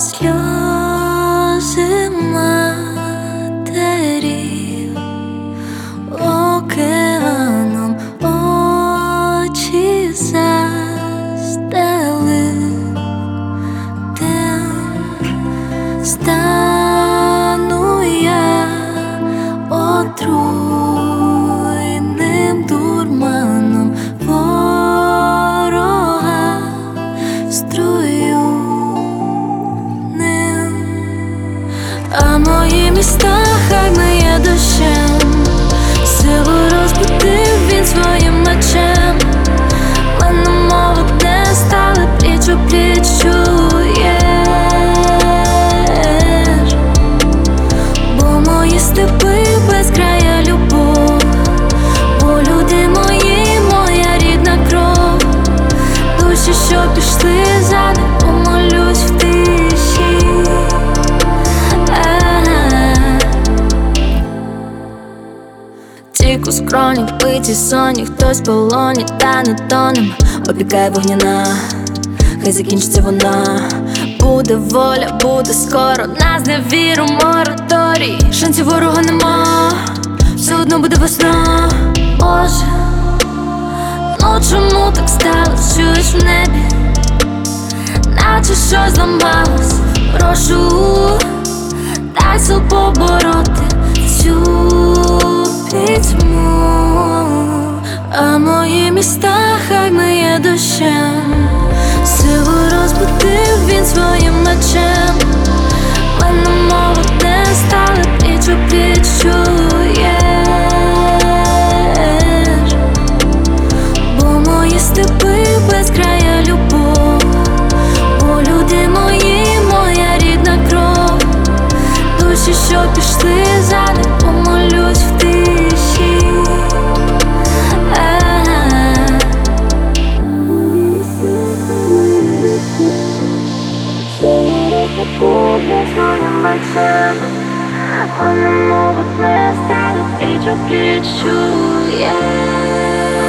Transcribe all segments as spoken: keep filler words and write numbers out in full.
сльози матерів океаном очі застелив тим, стану я отруйним дурманом ворога струю ним, а мої міста хай миє дощем, силу розбудив він своїм мечем. Мене мова не стали пліч у пліч, чуєш, бо мої степи безкрая любов, бо люди мої, моя рідна кров, душі, що пішли за ним, помолюсь в тиші. Тік у скроні, вбиті соні, хтось в полоні, та не тонем, опікає вогняна, хай закінчиться вона. Буде воля, буде скоро, нас не віру, мораторій, шансів ворога нема, все одно буде весна. Боже, ну чому так сталось, чуєш в небі, наче щось зламалось. Прошу, дай сил побороти цю пітьму, а мої міста хай миє дощем, силу розбудив він своїм мечем. Мене мова не стали пліч у пліч, чуєш, бо мої степи безкрая любов, бо люди мої, моя рідна кров, душі, що пішли за ним, помолюсь в тиші. Мене мова не стали пліч у пліч,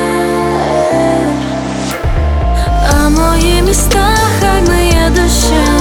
чуєш, а мої міста хай миє дощем,